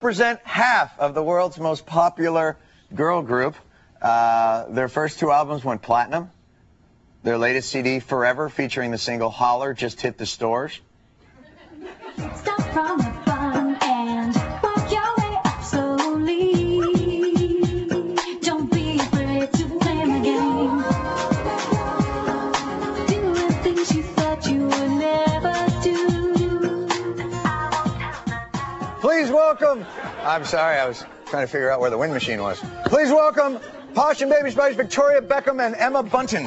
Represent half of the world's most popular girl group. Their first two albums went platinum. Their latest CD, Forever, featuring the single Holler, just hit the stores. Stop from the bottom and work your way up slowly. Don't be afraid to play my game. Doing things you thought you would never do. Please welcome, I'm sorry, I was trying to figure out where the wind machine was. Please welcome Posh and Baby Spice, Victoria Beckham, and Emma Bunton.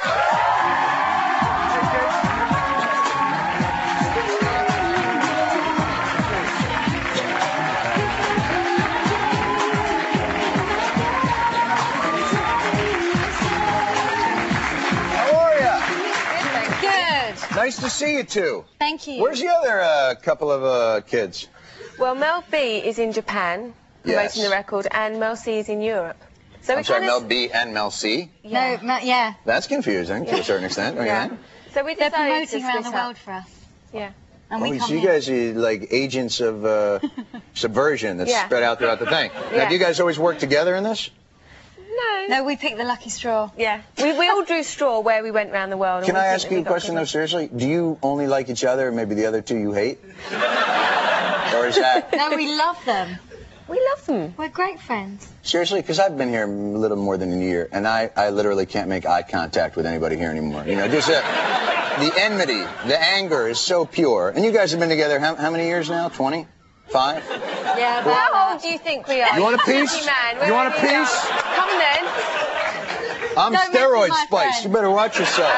Nice to see you two. Thank you. Where's the other couple of kids? Well, Mel B is in Japan promoting the record, and Mel C is in Europe. So I'm sorry, Mel B and Mel C? Yeah. No, yeah. That's confusing to a certain extent. Okay. Yeah. So we They're decided promoting to around the split up. world for us. Yeah. And we come so you here. guys are like agents of subversion that's spread out throughout the thing. Yeah. Now, do you guys always work together in this? No, we picked the lucky straw. Yeah. We all drew straw where we went around the world. Can I ask you a question, though, seriously? Do you only like each other, and maybe the other two you hate? Or is that... No, we love them. We love them. We're great friends. Seriously? Because I've been here a little more than a year, and I literally can't make eye contact with anybody here anymore. You know, just the enmity, the anger is so pure. And you guys have been together how many years now? 20? 5? Yeah, but how old do you think we are? You want a piece? Man, you want a piece? Come on then. I'm Don't steroid mess with my Spice. friend. You better watch yourself.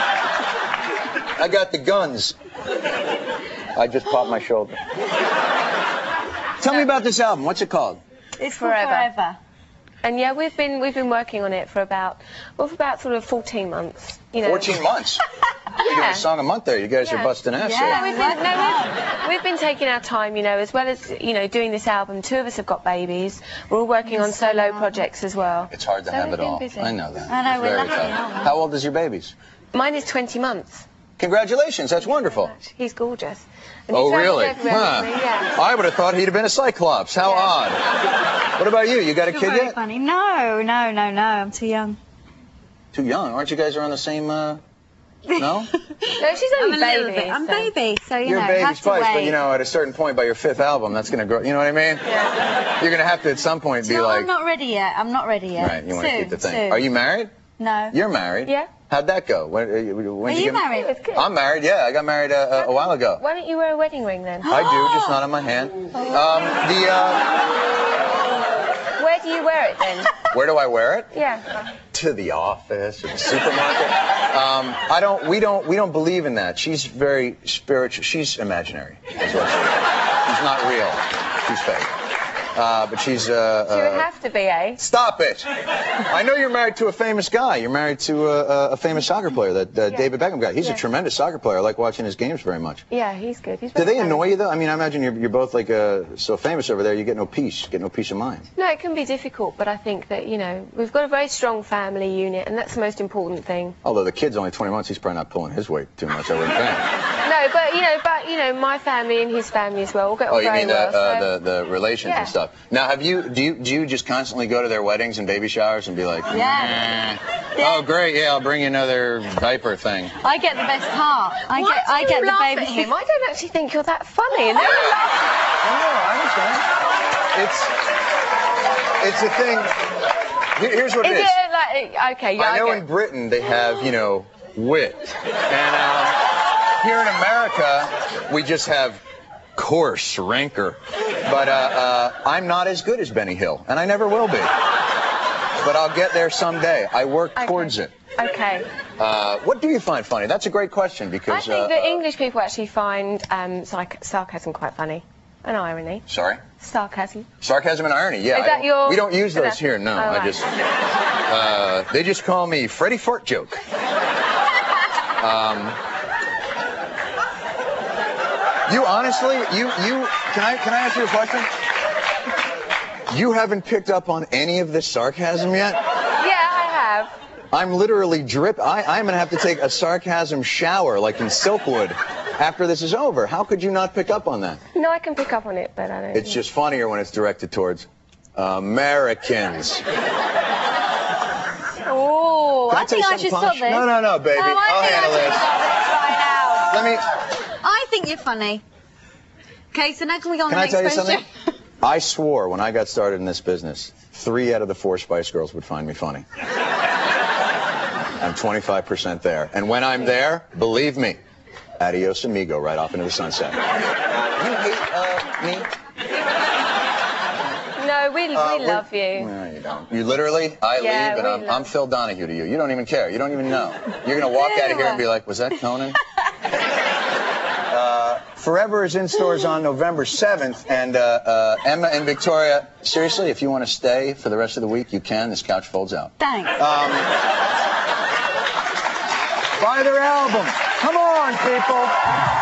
I got the guns. I just popped my shoulder. Tell me about this album. What's it called? It's Forever. And yeah, we've been working on it for about sort of 14 months. You know. 14 months. You get a song a month there. You guys are busting ass. Yeah, we've been taking our time, you know, as well as, you know, doing this album. Two of us have got babies. We're all working on solo projects as well. It's hard to have it all. Busy. I know that. I know, we're Very lucky, tough. aren't we? How old is your babies? Mine is 20 months. Congratulations. That's wonderful. He's gorgeous. And Oh, he travels really? everywhere with me, yeah. I would have thought he'd have been a Cyclops. How odd. What about you? You got a You're kid very yet? funny. No, I'm too young. Too young. Aren't you guys around the same, No? No, she's I'm only a little baby. bit. I'm so. baby, so you You're know, baby have to Spice, wait. but you know, at a certain point by your 5th album, that's going to grow. You know what I mean? Yeah. You're going to have to at some point be No, like... I'm not ready yet. I'm not ready yet. Right, you want to Soon, keep the thing. soon. Are you married? No. You're married? Yeah. How'd that go? When Are you married? It's good. I'm married, yeah. I got married a while ago. Why don't you wear a wedding ring then? I do, just not on my hand. Where do you wear it then? Where do I wear it? Yeah. To the office or the supermarket. We don't believe in that. She's very spiritual. She's imaginary. Is what she is. She's not real. She's fake. But she's She would have to be, eh? Stop it! I know you're married to a famous guy. You're married to a famous soccer player, that David Beckham guy. He's a tremendous soccer player. I like watching his games very much. Yeah, he's good. He's Do very they annoy funny. you though? I mean, I imagine you're both like so famous over there. You get no peace of mind. No, it can be difficult, but I think that, you know, we've got a very strong family unit, and that's the most important thing. Although the kid's only 20 months, he's probably not pulling his weight too much. I wouldn't think. No, but you know, my family and his family as well. We'll get on Oh, you very mean well. So. the relations and stuff. Now, do you just constantly go to their weddings and baby showers and be like, oh great, yeah, I'll bring you another diaper thing. I get the best part. I get you the laugh baby. at him? I don't actually think you're that funny. And then you laugh. It's a thing. Here's what it is. Is it like, okay, yeah, I know get in Britain they have, you know, wit. And here in America, we just have coarse rancor. But I'm not as good as Benny Hill, and I never will be. But I'll get there someday. I work towards it. Okay. What do you find funny? That's a great question because... I think that English people actually find sarcasm quite funny. And irony. Sorry? Sarcasm. Sarcasm and irony, yeah. Is that your... We don't use those here, no. Oh, I just... they just call me Freddie Fart Joke. You honestly, can I ask you a question? You haven't picked up on any of this sarcasm yet? Yeah, I have. I'm literally I'm going to have to take a sarcasm shower like in Silkwood after this is over. How could you not pick up on that? No, I can pick up on it, but I don't. It's just funnier when it's directed towards Americans. Oh, Can I think tell I you should something, stop Punch? this. No, baby. Oh, I I'll think handle I should this. stop this right now. Let me. I think you're funny. Okay, so now can we go on Can the I next tell you question? something? I swore when I got started in this business, 3 out of the 4 Spice Girls would find me funny. I'm 25% there. And when I'm there, believe me, adios amigo, right off into the sunset. You hate me? No, we love you. No, you don't. You literally, I Yeah, leave, we and love I'm Phil Donahue to you. You don't even care. You don't even know. You're going to walk out of here and be like, was that Conan? Forever is in stores on November 7th, and Emma and Victoria, seriously, if you want to stay for the rest of the week, you can. This couch folds out. Thanks. Buy their album. Come on, people.